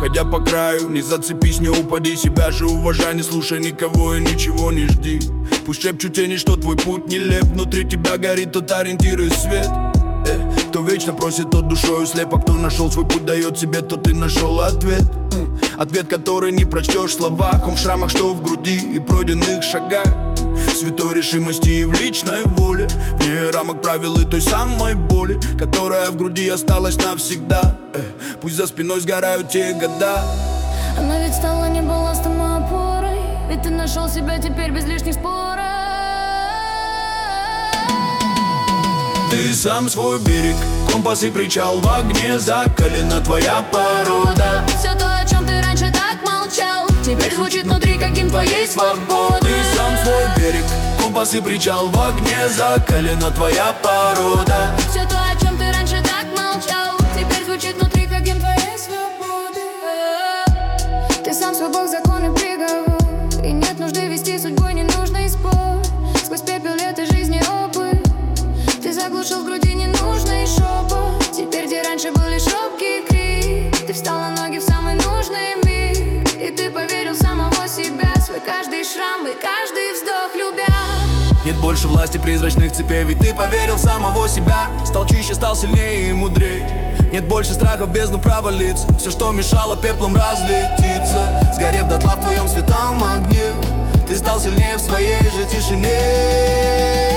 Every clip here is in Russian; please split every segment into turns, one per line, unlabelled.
проходя по краю. Не зацепись, не упади, себя же уважай. Не слушай никого и ничего не жди. Пусть шепчут тени, что твой путь нелеп. Внутри тебя горит тот ориентир и свет. Кто вечно просит, тот душою слеп. А кто нашел свой путь, дает себе, тот и нашел ответ. Ответ, который не прочтешь в словах. Он в шрамах, что в груди и пройденных шагах. В святой решимости и в личной воле. Вне рамок правил и той самой боли, которая в груди осталась навсегда. Пусть за спиной сгорают те года.
Она ведь стала не балластом, а опорой. Ведь ты нашел себя теперь без лишних споров.
Ты сам свой берег, компас и причал в огне. Закалена твоя порода.
Все то, о чем ты раньше так молчал, теперь звучит внутри, как гимн твоей свободы.
Ты сам свой берег, компас и причал в огне. Закалена твоя порода.
Все то, о чем ты раньше так молчал, теперь звучит внутри, как гимн твоей свободы. Ты сам свой бог, закон и приговор. И нет нужды вести судьбой ненужный спор. Сквозь пепел этой жизни опыт ты заглушил в груди ненужный шепот. Теперь, где раньше был лишь робкий крик, ты встал на ноги в самый нужный миг. И ты поверил в самого себя, свой каждый шрам и каждый вздох любя.
Нет больше власти призрачных цепей, ведь ты поверил в самого себя. Стал чище, стал сильнее и мудрей. Нет больше страха в бездну провалиться. Все, что мешало, пеплом разлетится. Сгорев дотла в твоем святом огне, ты стал сильнее в своей же тишине.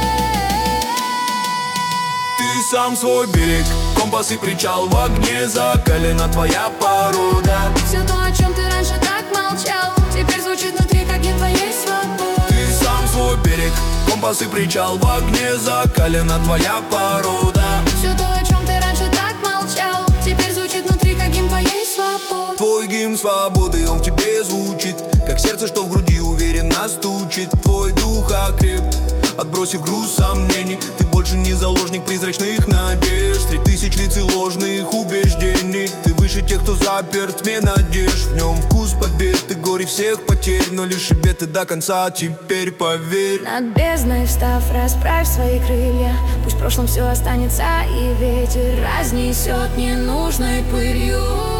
Ты сам свой берег, компас и причал в огне. Закалена твоя порода.
Все то, о чем ты раньше так молчал, теперь звучит внутри, как гимн твоей свободы.
Ты сам свой берег, компас и причал в огне. Закалена твоя порода.
Все то, о чем ты раньше так молчал, теперь звучит внутри, как гимн твоей свободы.
Твой гимн свободы, он в тебе звучит, как сердце, что в груди уверенно стучит. Твой дух окреп, отбросив груз сомнений. Ты больше не заложник призрачных надежд. 3000 лиц и ложных убеждений. Ты выше тех, кто заперт в тьме надежд. В нем вкус побед и горе всех потерь, но лишь и ты до конца, теперь поверь.
Над бездной встав, расправь свои крылья. Пусть в прошлом все останется, и ветер разнесет ненужной пылью.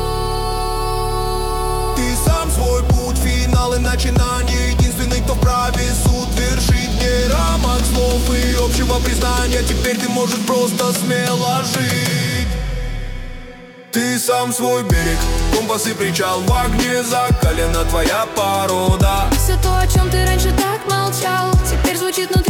Ты сам свой путь, финал и начинание. Единственный, кто вправе суд вершит. Не рамок слов и общего признания. Теперь ты можешь просто смело жить. Ты сам свой берег, компас и причал в огне. Закалена твоя порода.
Все то, о чем ты раньше так молчал, теперь звучит внутри,